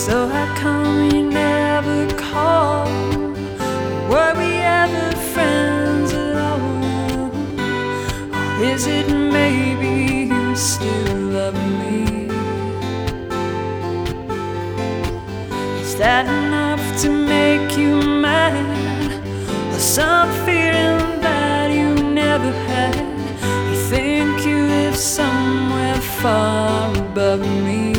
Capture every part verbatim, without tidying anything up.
So how come you never call? Were we ever friends at all? Or is it maybe you still love me? Is that enough to make you mad? Or some feeling that you never had? You think you live somewhere far above me?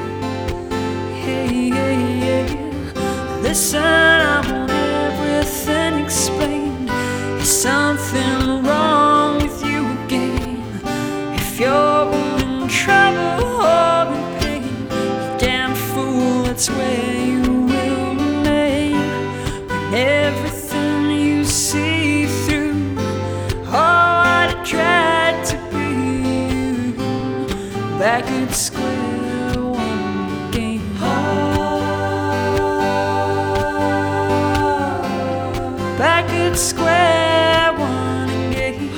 Hey, hey, yeah. Listen, I want everything explained. Is something wrong with you again? If you're in trouble or in pain, you damn fool, that's where you will remain. When everything you see through, oh, I tried to be you. Back at square one again. Back at square one again.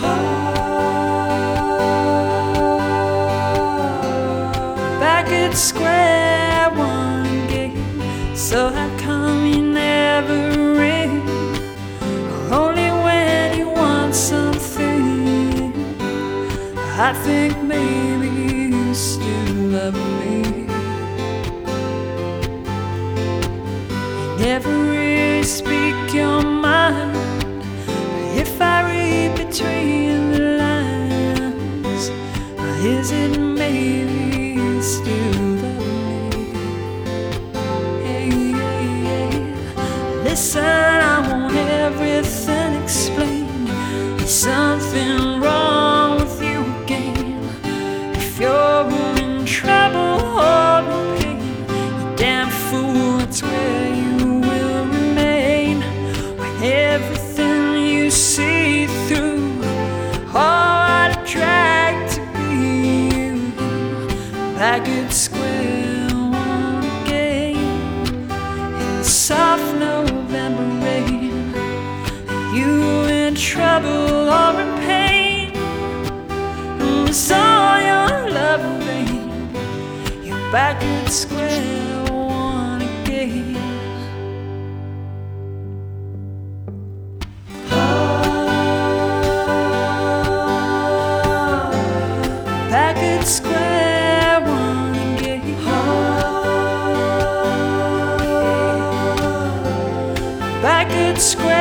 Back at square one again. So how come you never ring? Or only when you want something? I think maybe you still love me. You never really speak your mind, but if I read between the lines, or is it maybe you still love me? Hey, hey, hey. Listen, I want everything explained. Is something wrong with you again? If you're in trouble or in pain, you damn fool, it's where you will remain. When everything you see through, oh, I'd attract to be you. Back at square one again. In the soft November rain, are you in trouble or in pain? And it's all your love in vain. You're back at square one again. Back at square one again. Back at square